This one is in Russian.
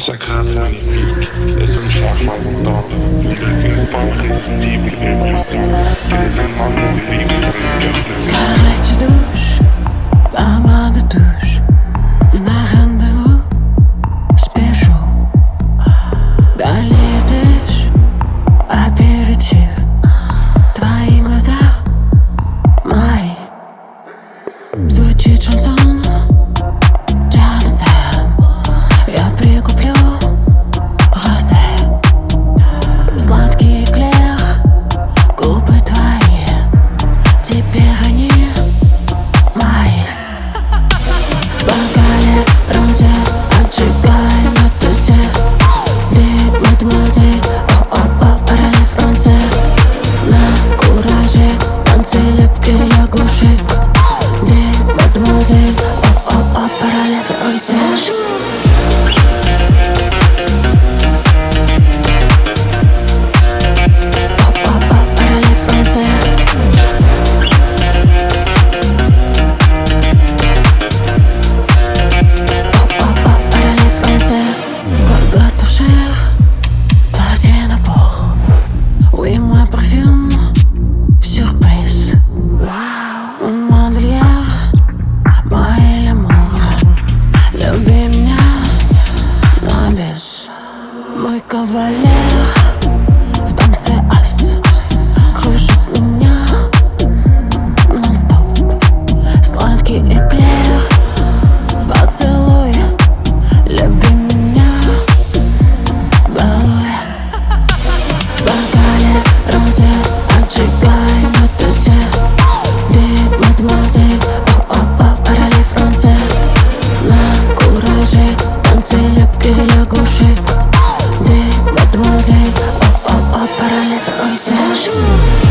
Сакрасный пик, es un Schachmatt, Fliegen Spann, irresistible, irresistible, téléphone, bewegen, Горячий душ, помада тушь. На рандеву спешу. Долетишь, аперитив. Твои глаза мои. Звучит шансон. Я прикуплю розе. Сладкий эклер, губы твои. Теперь они мои. В бокале розе, отжигай на тузе. Ты, мадемуазель, о-о-о, параллель франце. На кураже, танцы лепкий лягушек. Ты, мадемуазель, о-о-о, параллель франце. Oui, moi parfum, surprise. Un модельер, мой l'amour. Люби меня, но без. Мой кавалер в танце ас кружит меня нон-стоп. Сладкий эклер, поцелуй. Люби меня, балуй. В бокале розе, отжигай на тузе. Ты, мадемуазель, о-о-о, параллель франце. На кураже, танцы лепкий лягушек. Ты, мадемуазель, о-о-о, параллель франце.